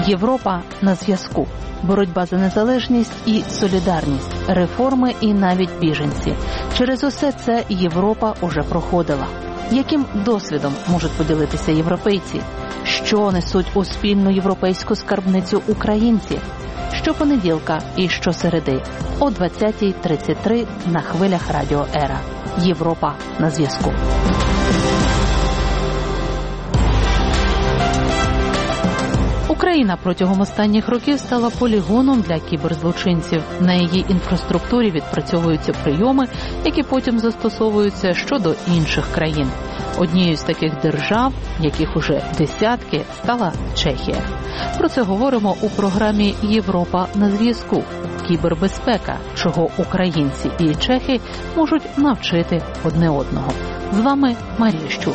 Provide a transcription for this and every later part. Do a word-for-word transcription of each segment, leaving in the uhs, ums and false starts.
Європа на зв'язку. Боротьба за незалежність і солідарність, реформи і навіть біженці. Через усе це Європа уже проходила. Яким досвідом можуть поділитися європейці? Що несуть у спільну європейську скарбницю українці? Щопонеділка і щосереди о двадцятій тридцять три на хвилях Радіо Ера. Європа на зв'язку. Україна протягом останніх років стала полігоном для кіберзлочинців. На її інфраструктурі відпрацьовуються прийоми, які потім застосовуються щодо інших країн. Однією з таких держав, яких уже десятки, стала Чехія. Про це говоримо у програмі «Європа на зв'язку». Кібербезпека, чого українці і чехи можуть навчити одне одного. З вами Марія Щур.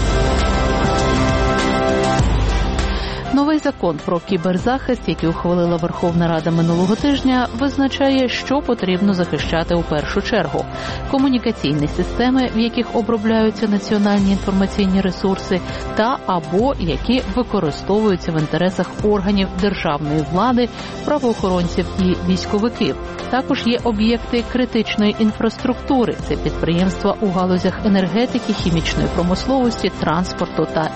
Новий закон про кіберзахист, який ухвалила Верховна Рада минулого тижня, визначає, що потрібно захищати у першу чергу. Комунікаційні системи, в яких обробляються національні інформаційні ресурси, та або які використовуються в інтересах органів державної влади, правоохоронців і військовиків. Також є об'єкти критичної інфраструктури. Це підприємства у галузях енергетики, хімічної промисловості, транспорту та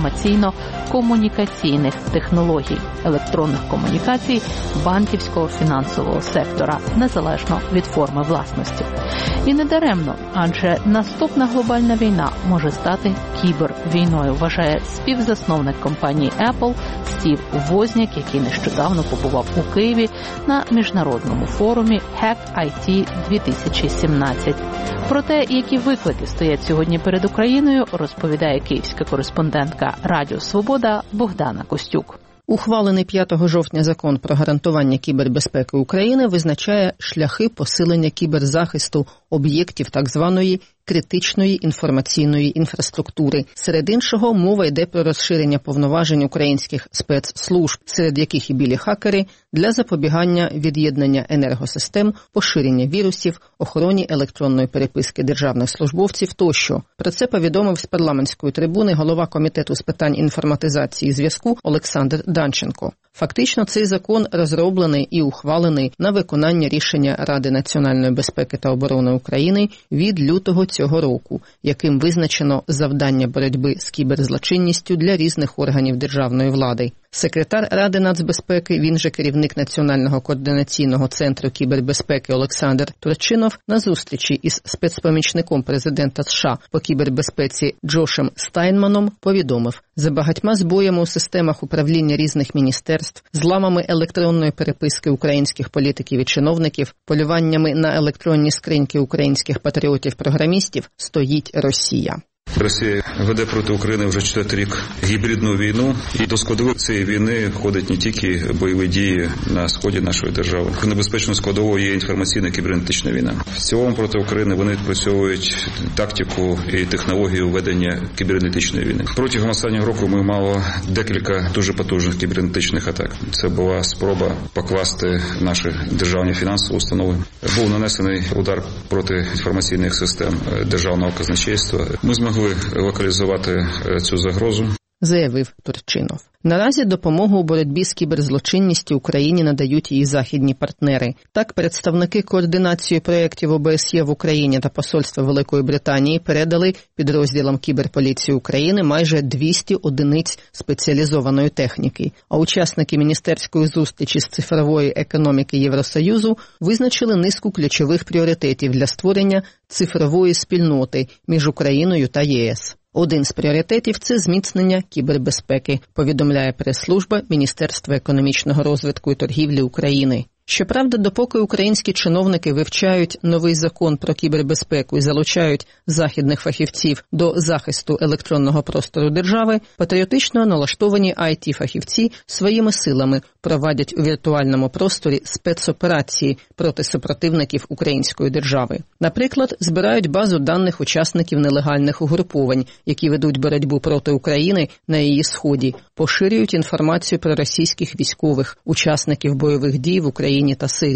інформаційно-комунікаційних технологій, електронних комунікацій, банківського фінансового сектора, незалежно від форми власності. І не даремно, адже наступна глобальна війна може стати кібервійною, вважає співзасновник компанії Apple Стів Возняк, який нещодавно побував у Києві на міжнародному форумі Hack ай ті дві тисячі сімнадцять. Про те, які виклики стоять сьогодні перед Україною, розповідає київська кореспондентка Радіо Свобода Богдана Костюк. Ухвалений п'ятого жовтня закон про гарантування кібербезпеки України визначає шляхи посилення кіберзахисту об'єктів так званої критичної інформаційної інфраструктури. Серед іншого, мова йде про розширення повноважень українських спецслужб, серед яких і білі хакери, для запобігання від'єднання енергосистем, поширення вірусів, охороні електронної переписки державних службовців тощо. Про це повідомив з парламентської трибуни голова Комітету з питань інформатизації і зв'язку Олександр Данченко. Фактично, цей закон розроблений і ухвалений на виконання рішення Ради національної безпеки та оборони України від лютого цього року, яким визначено завдання боротьби з кіберзлочинністю для різних органів державної влади. Секретар Ради нацбезпеки, він же керівник Національного координаційного центру кібербезпеки Олександр Турчинов на зустрічі із спецпомічником президента США по кібербезпеці Джошем Стайнманом повідомив: за багатьма збоями у системах управління різних міністерств, зламами електронної переписки українських політиків і чиновників, полюваннями на електронні скриньки українських патріотів-програмістів стоїть Росія. Росія веде проти України вже четвертий рік гібридну війну, і до складових цієї війни входять не тільки бойові дії на сході нашої держави. Небезпечною складовою є інформаційна кібернетична війна. В цілому проти України вони відпрацьовують тактику і технологію ведення кібернетичної війни. Протягом останнього року ми мали декілька дуже потужних кібернетичних атак. Це була спроба покласти наші державні фінансові установи. Був нанесений удар проти інформаційних систем державного казначейства. Ми змогли локалізувати цю загрозу, заявив Турчинов. Наразі допомогу у боротьбі з кіберзлочинністю Україні надають її західні партнери. Так, представники координації проєктів о бе ес є в Україні та Посольства Великої Британії передали підрозділам кіберполіції України майже двісті одиниць спеціалізованої техніки. А учасники міністерської зустрічі з цифрової економіки Євросоюзу визначили низку ключових пріоритетів для створення цифрової спільноти між Україною та ЄС. Один з пріоритетів – це зміцнення кібербезпеки, повідомляє прес-служба Міністерства економічного розвитку і торгівлі України. Щоправда, допоки українські чиновники вивчають новий закон про кібербезпеку і залучають західних фахівців до захисту електронного простору держави, патріотично налаштовані ай ті-фахівці своїми силами проводять у віртуальному просторі спецоперації проти супротивників української держави. Наприклад, збирають базу даних учасників нелегальних угруповань, які ведуть боротьбу проти України на її сході, поширюють інформацію про російських військових, учасників бойових дій в Україні та Сирії.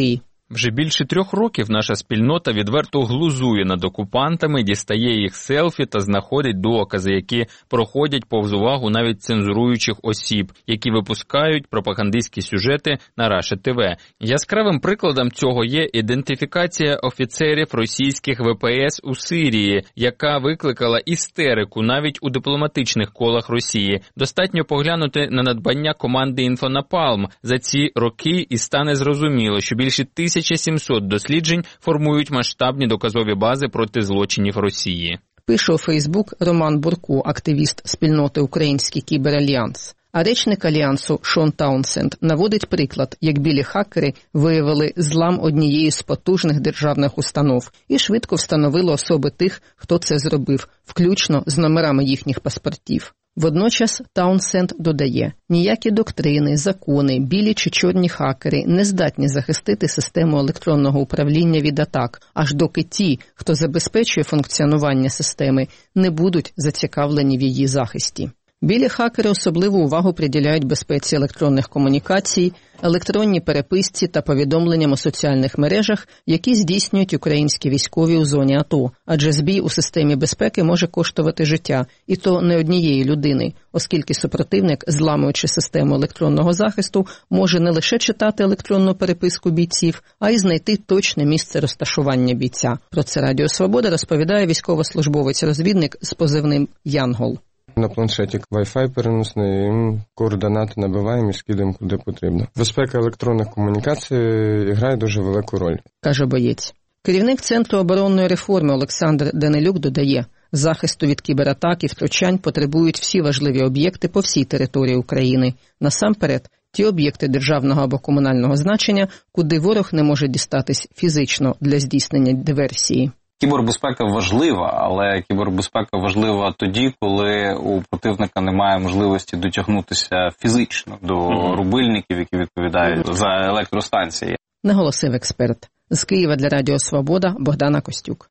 Вже більше трьох років наша спільнота відверто глузує над окупантами, дістає їх селфі та знаходить докази, які проходять повз увагу навіть цензуруючих осіб, які випускають пропагандистські сюжети на Раша ТВ. Яскравим прикладом цього є ідентифікація офіцерів російських ве пе ес у Сирії, яка викликала істерику навіть у дипломатичних колах Росії. Достатньо поглянути на надбання команди «Інфонапалм» за ці роки і стане зрозуміло, що більше тисячі сімсот досліджень формують масштабні доказові бази проти злочинів Росії. Пише у Фейсбук Роман Бурко, активіст спільноти «Український кіберальянс». А речник Альянсу Шон Таунсенд наводить приклад, як білі хакери виявили злам однієї з потужних державних установ і швидко встановили особи тих, хто це зробив, включно з номерами їхніх паспортів. Водночас Таунсенд додає, ніякі доктрини, закони, білі чи чорні хакери не здатні захистити систему електронного управління від атак, аж доки ті, хто забезпечує функціонування системи, не будуть зацікавлені в її захисті. Білі хакери особливу увагу приділяють безпеці електронних комунікацій, електронній переписці та повідомленням у соціальних мережах, які здійснюють українські військові у зоні АТО, адже збій у системі безпеки може коштувати життя, і то не однієї людини, оскільки супротивник, зламуючи систему електронного захисту, може не лише читати електронну переписку бійців, а й знайти точне місце розташування бійця. Про це Радіо Свобода розповідає військовослужбовець-розвідник з позивним «Янгол». На планшеті Wi-Fi переносний, координати набиваємо і скидаємо куди потрібно. Безпека електронних комунікацій грає дуже велику роль, каже боєць. Керівник Центру оборонної реформи Олександр Данилюк додає, захисту від кібератак і втручань потребують всі важливі об'єкти по всій території України. Насамперед, ті об'єкти державного або комунального значення, куди ворог не може дістатись фізично для здійснення диверсії. Кібербезпека важлива, але кібербезпека важлива тоді, коли у противника немає можливості дотягнутися фізично до mm-hmm. рубильників, які відповідають за електростанції. Наголосив експерт. З Києва для Радіо Свобода Богдана Костюк.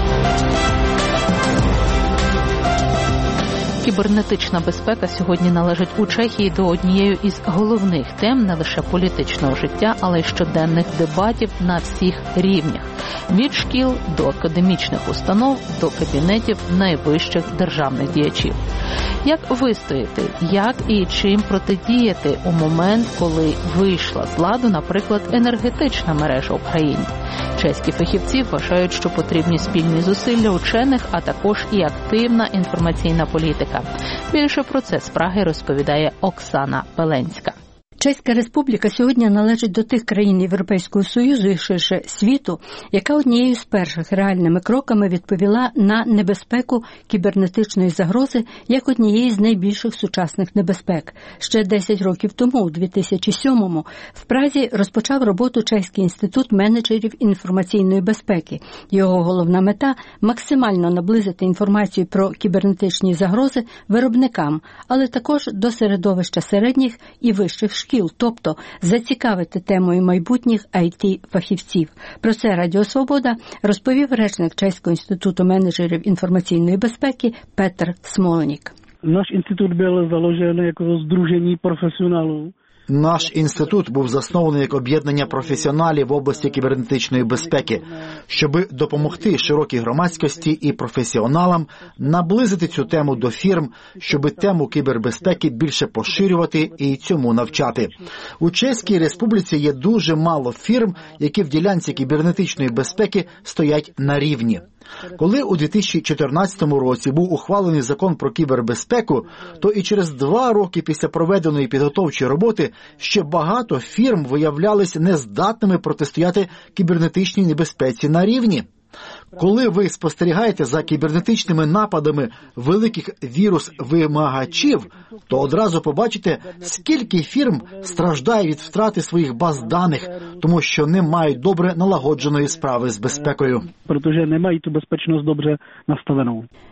Кібернетична безпека сьогодні належить у Чехії до однієї із головних тем не лише політичного життя, але й щоденних дебатів на всіх рівнях. Від шкіл до академічних установ, до кабінетів найвищих державних діячів. Як вистояти, як і чим протидіяти у момент, коли вийшла з ладу, наприклад, енергетична мережа в країні? Чеські фахівці вважають, що потрібні спільні зусилля учених, а також і активна інформаційна політика. Більше про це з Праги розповідає Оксана Пеленська. Чеська Республіка сьогодні належить до тих країн Європейського Союзу і ширше світу, яка однією з перших реальними кроками відповіла на небезпеку кібернетичної загрози як однієї з найбільших сучасних небезпек. Ще десять років тому, у дві тисячі сьомому, в Празі розпочав роботу Чеський інститут менеджерів інформаційної безпеки. Його головна мета – максимально наблизити інформацію про кібернетичні загрози виробникам, але також до середовища середніх і вищих шкіл. Тобто зацікавити темою майбутніх ай ті-фахівців. Про це Радіо Свобода розповів речник Чеського інституту менеджерів інформаційної безпеки Петр Смолнік. Наш інститут був заложений як здруžení професіоналів. Наш інститут був заснований як об'єднання професіоналів в області кібернетичної безпеки, щоб допомогти широкій громадськості і професіоналам наблизити цю тему до фірм, щоб тему кібербезпеки більше поширювати і цьому навчати. У Чеській Республіці є дуже мало фірм, які в ділянці кібернетичної безпеки стоять на рівні. Коли у дві тисячі чотирнадцятому році був ухвалений закон про кібербезпеку, то і через два роки після проведеної підготовчої роботи ще багато фірм виявлялися нездатними протистояти кібернетичній небезпеці на рівні. Коли ви спостерігаєте за кібернетичними нападами великих вірус-вимагачів, то одразу побачите, скільки фірм страждає від втрати своїх баз даних, тому що не мають добре налагодженої справи з безпекою. Protože nemají tu bezpečnost dobře nastavenou.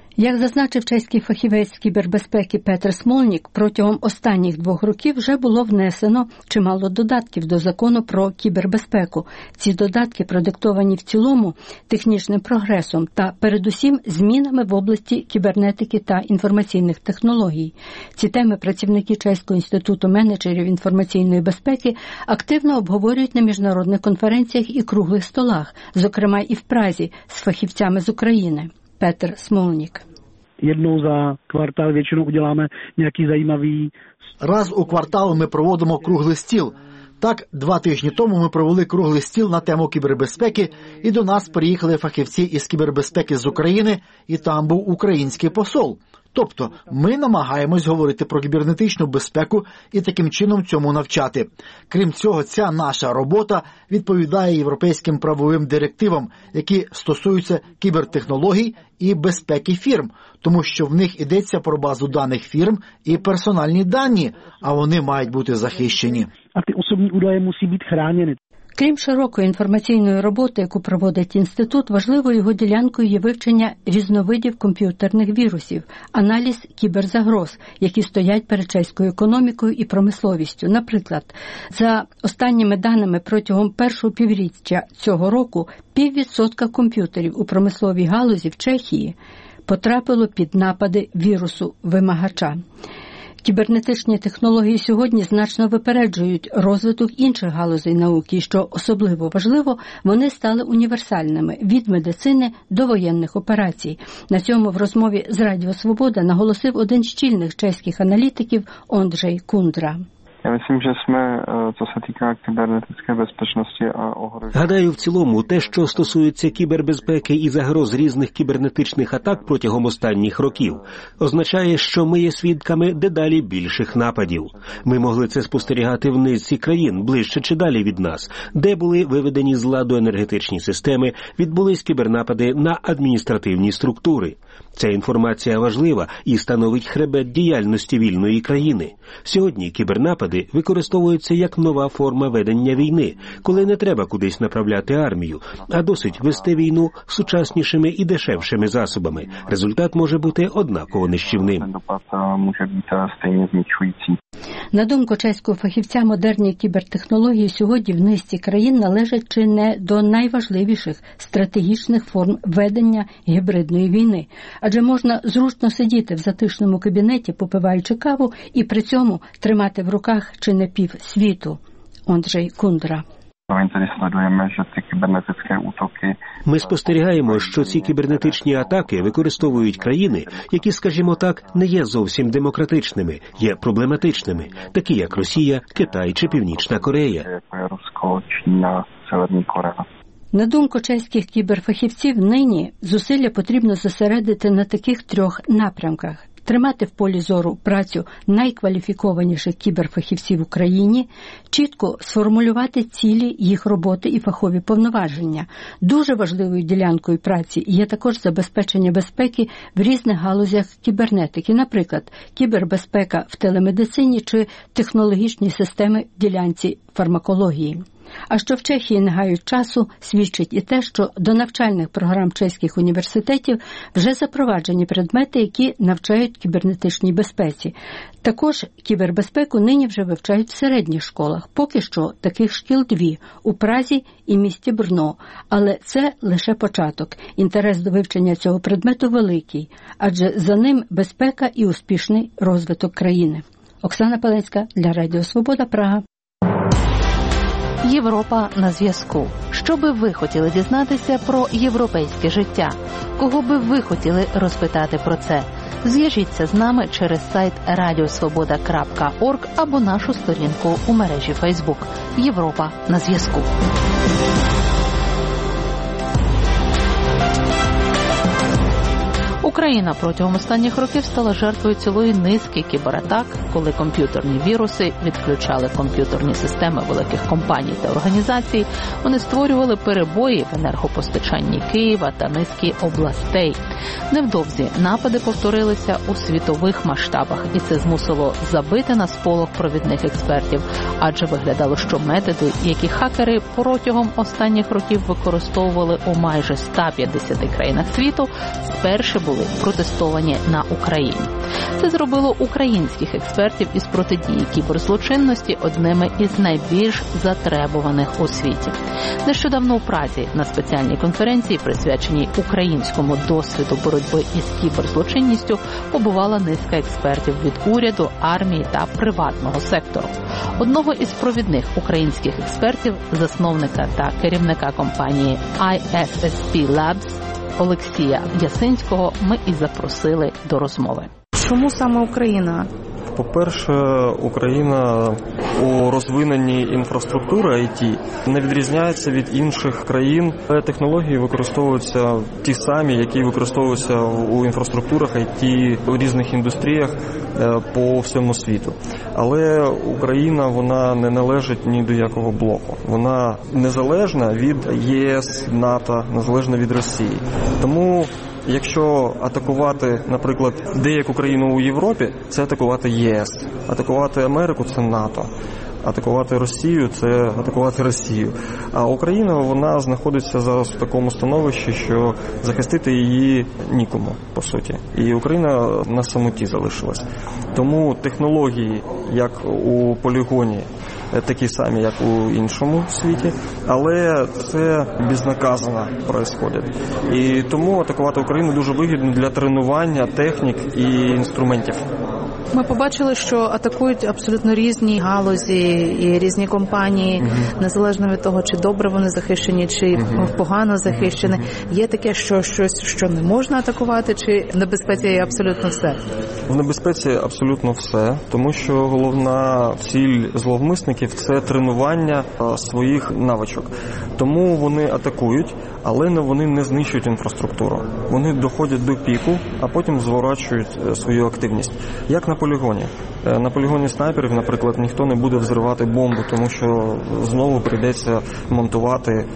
Як зазначив чеський фахівець з кібербезпеки Петр Смолнік, протягом останніх двох років вже було внесено чимало додатків до закону про кібербезпеку. Ці додатки продиктовані в цілому технічним прогресом та передусім змінами в області кібернетики та інформаційних технологій. Ці теми працівники Чеського інституту менеджерів інформаційної безпеки активно обговорюють на міжнародних конференціях і круглих столах, зокрема і в Празі з фахівцями з України. Петр Смолнік. Jednou za kvartál většinou uděláme nějaký zajímavý... Раз у квартал ми проводимо круглий стіл. Так, два тижні тому ми провели круглий стіл на тему кібербезпеки, і до нас приїхали фахівці із кібербезпеки з України, і там був український посол. Тобто, ми намагаємось говорити про кібернетичну безпеку і таким чином цьому навчати. Крім цього, ця наша робота відповідає європейським правовим директивам, які стосуються кібертехнологій і безпеки фірм, тому що в них йдеться про базу даних фірм і персональні дані, а вони мають бути захищені. А ті особні údaje musí být chráněny. Крім широкої інформаційної роботи, яку проводить інститут, важливою його ділянкою є вивчення різновидів комп'ютерних вірусів, аналіз кіберзагроз, які стоять перед чеською економікою і промисловістю. Наприклад, за останніми даними протягом першого півріччя цього року піввідсотка комп'ютерів у промисловій галузі в Чехії потрапило під напади вірусу вимагача. Кібернетичні технології сьогодні значно випереджують розвиток інших галузей науки, і, що особливо важливо, вони стали універсальними – від медицини до воєнних операцій. На цьому в розмові з Радіо Свобода наголосив один з чільних чеських аналітиків Онджей Кундра. Я myslím, že jsme, co se týká kybernetické bezpečnosti a ohrožení. Гадаю, в цілому, те, що стосується кібербезпеки і загроз різних кібернетичних атак протягом останніх років, означає, що ми є свідками дедалі більших нападів. Ми могли це спостерігати в низці країн, ближче чи далі від нас, де були виведені з ладу енергетичні системи, відбулись кібернапади на адміністративні структури. Ця інформація важлива і становить хребет діяльності вільної країни. Сьогодні кібернапади використовуються як нова форма ведення війни, коли не треба кудись направляти армію, а досить вести війну сучаснішими і дешевшими засобами. Результат може бути однаково нищівним. На думку чеського фахівця, модерні кібертехнології сьогодні в низці країн належать чи не до найважливіших стратегічних форм ведення гібридної війни. Адже можна зручно сидіти в затишному кабінеті, попиваючи каву, і при цьому тримати в руках чи не пів світу. Онджей Кундра. Ми спостерігаємо, що ці кібернетичні атаки використовують країни, які, скажімо так, не є зовсім демократичними, є проблематичними, такі як Росія, Китай чи Північна Корея. На думку чеських кіберфахівців, нині зусилля потрібно зосередити на таких трьох напрямках. Тримати в полі зору працю найкваліфікованіших кіберфахівців в Україні, чітко сформулювати цілі їх роботи і фахові повноваження. Дуже важливою ділянкою праці є також забезпечення безпеки в різних галузях кібернетики, наприклад, кібербезпека в телемедицині чи технологічні системи в ділянці фармакології. А що в Чехії не гають часу, свідчить і те, що до навчальних програм чеських університетів вже запроваджені предмети, які навчають кібернетичній безпеці. Також кібербезпеку нині вже вивчають в середніх школах. Поки що таких шкіл дві – у Празі і місті Брно. Але це лише початок. Інтерес до вивчення цього предмету великий, адже за ним безпека і успішний розвиток країни. Оксана Палецька для Радіо Свобода, Прага. Європа на зв'язку. Що би ви хотіли дізнатися про європейське життя? Кого би ви хотіли розпитати про це? Зв'яжіться з нами через сайт радіосвобода крапка орг або нашу сторінку у мережі Фейсбук. Європа на зв'язку. Україна протягом останніх років стала жертвою цілої низки кібератак, коли комп'ютерні віруси відключали комп'ютерні системи великих компаній та організацій. Вони створювали перебої в енергопостачанні Києва та низки областей. Невдовзі напади повторилися у світових масштабах, і це змусило забити на сполох провідних експертів, адже виглядало, що методи, які хакери протягом останніх років використовували у майже ста п'ятдесяти країнах світу, спершу були були протестовані на Україні. Це зробило українських експертів із протидії кіберзлочинності одними із найбільш затребуваних у світі. Нещодавно у Празі на спеціальній конференції, присвяченій українському досвіду боротьби із кіберзлочинністю, побувала низка експертів від уряду, армії та приватного сектору. Одного із провідних українських експертів, засновника та керівника компанії ай ес ес пі Labs Олексія Ясинського, ми і запросили до розмови. Чому саме Україна? По-перше, Україна у розвиненні інфраструктури ай ті не відрізняється від інших країн. Технології використовуються ті самі, які використовуються у інфраструктурах ай ті у різних індустріях по всьому світу. Але Україна, вона не належить ні до якого блоку. Вона незалежна від ЄС, НАТО, незалежна від Росії. Тому якщо атакувати, наприклад, деяку країну у Європі, це атакувати ЄС. Атакувати Америку – це НАТО. Атакувати Росію – це атакувати Росію. А Україна, вона знаходиться зараз в такому становищі, що захистити її нікому, по суті. І Україна на самоті залишилась. Тому технології, як у полігоні, такі самі, як у іншому світі, але це безнаказано відбувається. І тому атакувати Україну дуже вигідно для тренування технік і інструментів. Ми побачили, що атакують абсолютно різні галузі і різні компанії, mm-hmm. незалежно від того, чи добре вони захищені, чи mm-hmm. погано захищені. Mm-hmm. Є таке, що щось, що не можна атакувати, чи в небезпеці є абсолютно все? В небезпеці абсолютно все, тому що головна ціль зловмисників – це тренування своїх навичок. Тому вони атакують, але вони не знищують інфраструктуру. Вони доходять до піку, а потім зворачують свою активність. Як на полігоні. На полігоні снайперів, наприклад, ніхто не буде взривати бомбу, тому що знову прийдеться монтувати е,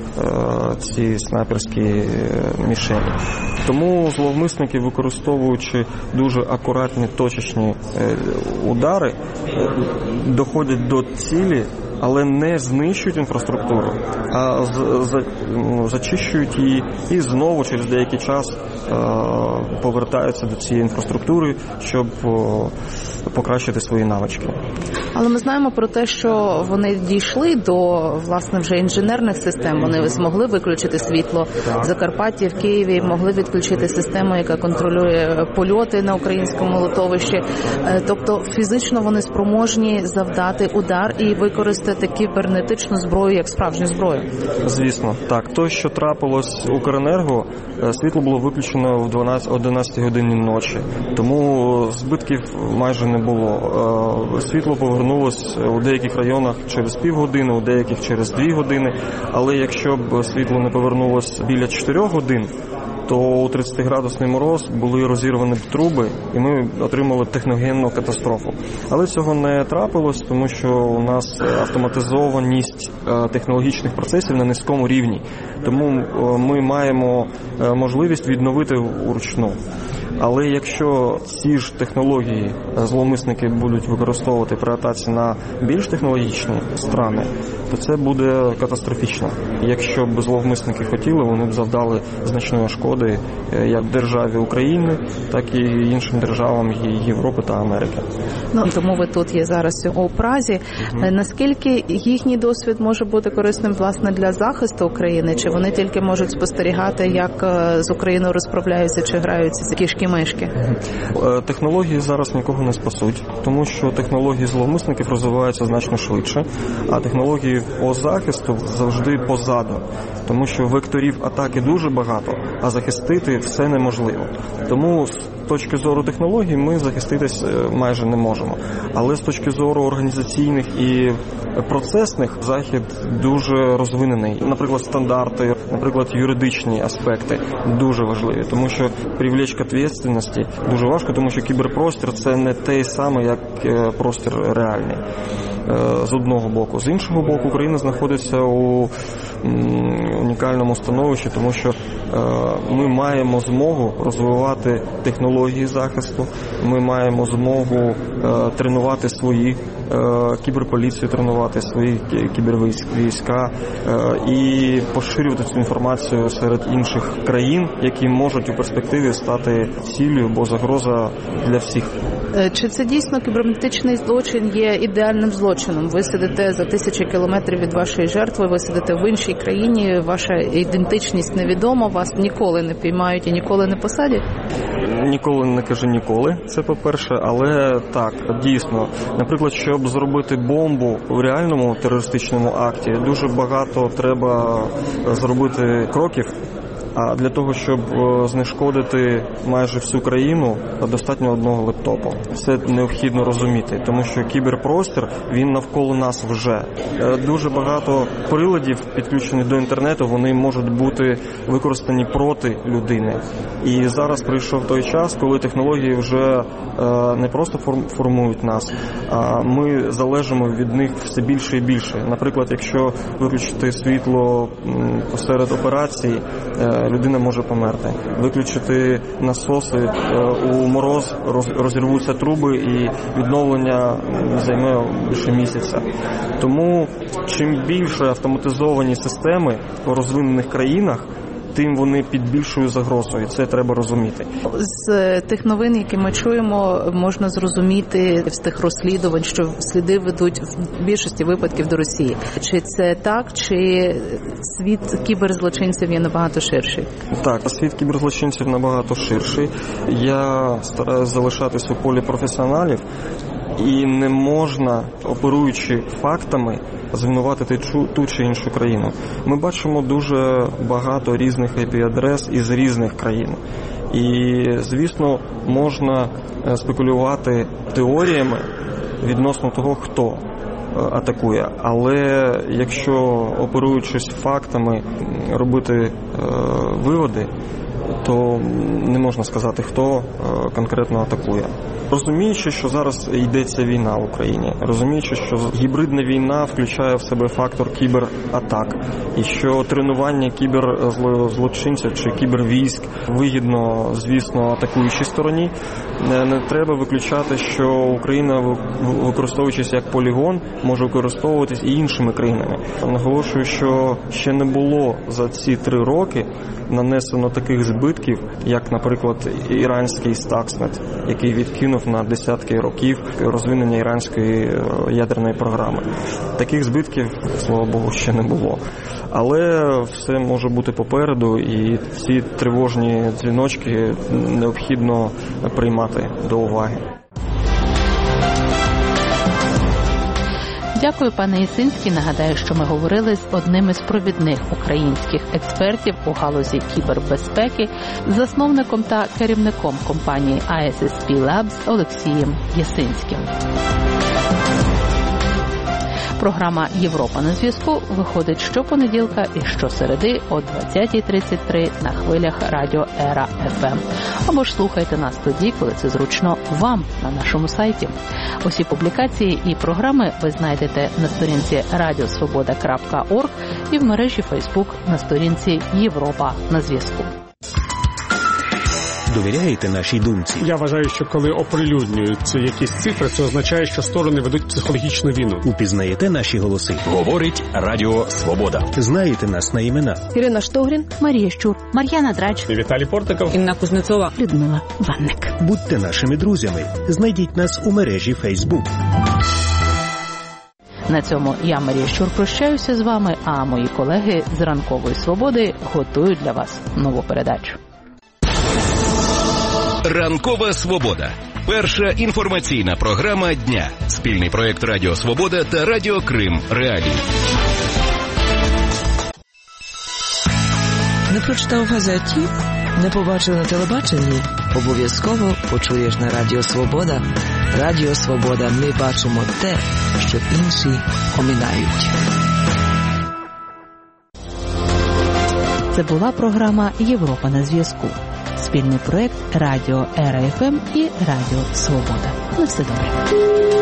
ці снайперські мішені. Тому зловмисники, використовуючи дуже акуратні точечні е, удари, е, доходять до цілі, але не знищують інфраструктуру, а за, ну, зачищують її і знову через деякий час е, повертаються до цієї інфраструктури, щоб е, покращити свої навички. Але ми знаємо про те, що вони дійшли до, власне, вже інженерних систем. Вони змогли виключити світло в Закарпатті, в Києві, могли відключити систему, яка контролює польоти на українському литовищі. Тобто фізично вони спроможні завдати удар і використати кібернетичну зброю як справжню зброю. Звісно, так. То, що трапилось у Укренерго, світло було виключено в дванадцятій годині ночі. Тому збитків майже не було. Світло повернулось у деяких районах через півгодини, у деяких через дві години. Але якщо б світло не повернулось біля чотирьох годин, то у тридцятиградусний мороз були розірвані труби, і ми отримали техногенну катастрофу. Але цього не трапилось, тому що у нас автоматизованість технологічних процесів на низькому рівні. Тому ми маємо можливість відновити вручну. Але якщо ці ж технології зловмисники будуть використовувати при атаці на більш технологічні страни, то це буде катастрофічно. Якщо б зловмисники хотіли, вони б завдали значної шкоди як державі України, так і іншим державам Європи та Америки. Ну, тому ви тут є зараз у Празі. Угу. Наскільки їхній досвід може бути корисним, власне, для захисту України? Чи вони тільки можуть спостерігати, як з Україною розправляються, чи граються ці кішки-мишки? Технології зараз нікого не спасуть, тому що технології зловмисників розвиваються значно швидше, а технології по захисту завжди позаду, тому що векторів атаки дуже багато, а захистити все неможливо. Тому з точки зору технологій ми захиститись майже не можемо. Але з точки зору організаційних і процесних захід дуже розвинений. Наприклад, стандарти, наприклад, юридичні аспекти дуже важливі, тому що привлечь к відповідальності дуже важко, тому що кіберпростір – це не те саме, як простір реальний. з одного боку. З іншого боку, Україна знаходиться у унікальному становищі, тому що ми маємо змогу розвивати технології захисту, ми маємо змогу тренувати свої кіберполіцію, тренувати свої кібервійська і поширювати цю інформацію серед інших країн, які можуть у перспективі стати ціллю, бо загроза для всіх. Чи це дійсно кібернетичний злочин є ідеальним злочином? Ви сидите за тисячі кілометрів від вашої жертви, ви сидите в іншій країні, ваша ідентичність невідома, вас ніколи не піймають і ніколи не посадять? Ніколи не кажу ніколи, це по-перше, але так, дійсно. Наприклад, щоб зробити бомбу у реальному терористичному акті, дуже багато треба зробити кроків. А для того, щоб знешкодити майже всю країну, достатньо одного лептопу. Це необхідно розуміти, тому що кіберпростір, він навколо нас вже. Дуже багато приладів, підключених до інтернету, вони можуть бути використані проти людини. І зараз прийшов той час, коли технології вже не просто формують нас, а ми залежимо від них все більше і більше. Наприклад, якщо виключити світло посеред операції, людина може померти. Виключити насоси, у мороз розірвуться труби і відновлення займе більше місяця. Тому чим більше автоматизовані системи у розвинених країнах, тим вони під більшою загрозою. Це треба розуміти. З тих новин, які ми чуємо, можна зрозуміти з тих розслідувань, що сліди ведуть в більшості випадків до Росії. Чи це так, чи світ кіберзлочинців є набагато ширший? Так, світ кіберзлочинців набагато ширший. Я стараюся залишатись у полі професіоналів, і не можна, оперуючи фактами, звинуватити ту чи іншу країну. Ми бачимо дуже багато різних ай пі-адрес із різних країн. І, звісно, можна спекулювати теоріями відносно того, хто атакує. Але якщо, оперуючись фактами, робити е, виводи, то не можна сказати, хто конкретно атакує. Розуміючи, що зараз йдеться війна в Україні, розуміючи, що гібридна війна включає в себе фактор кібератак, і що тренування кіберзлочинців чи кібервійськ вигідно, звісно, атакуючій стороні, не треба виключати, що Україна, використовуючись як полігон, може використовуватись і іншими країнами. Наголошую, що ще не було за ці три роки нанесено таких збитків, як, наприклад, іранський Stuxnet, який відкинув на десятки років розвинення іранської ядерної програми. Таких збитків, слава Богу, ще не було. Але все може бути попереду, і ці тривожні дзвіночки необхідно приймати до уваги. Дякую, пане Ясинський. Нагадаю, що ми говорили з одним із провідних українських експертів у галузі кібербезпеки, засновником та керівником компанії ай ес ес пі Labs Олексієм Ясинським. Програма «Європа на зв'язку» виходить щопонеділка і щосереди о двадцятій тридцять три на хвилях радіо Ера еф ем. Або ж слухайте нас тоді, коли це зручно вам на нашому сайті. Усі публікації і програми ви знайдете на сторінці радіосвобода крапка орг і в мережі Фейсбук на сторінці «Європа на зв'язку». Довіряєте нашій думці? Я вважаю, що коли оприлюднюються якісь цифри, це означає, що сторони ведуть психологічну війну. Упізнаєте наші голоси? Говорить Радіо Свобода. Знаєте нас на імена? Ірина Штогрін, Марія Щур, Мар'яна Драч, Віталій Портиков, Інна Кузнецова, Людмила Ванник. Будьте нашими друзями. Знайдіть нас у мережі Фейсбук. На цьому я, Марія Щур, прощаюся з вами, а мої колеги з Ранкової Свободи готують для вас нову передачу. Ранкова Свобода. Перша інформаційна програма дня. Спільний проєкт Радіо Свобода та Радіо Крим Реалії. Не прочитав в газеті? Не побачив на телебаченні? Обов'язково почуєш на Радіо Свобода. Радіо Свобода. Ми бачимо те, що інші оминають. Це була програма «Європа на зв'язку». Спільний проєкт Радіо Ера еф ем і Радіо Свобода. На все добре.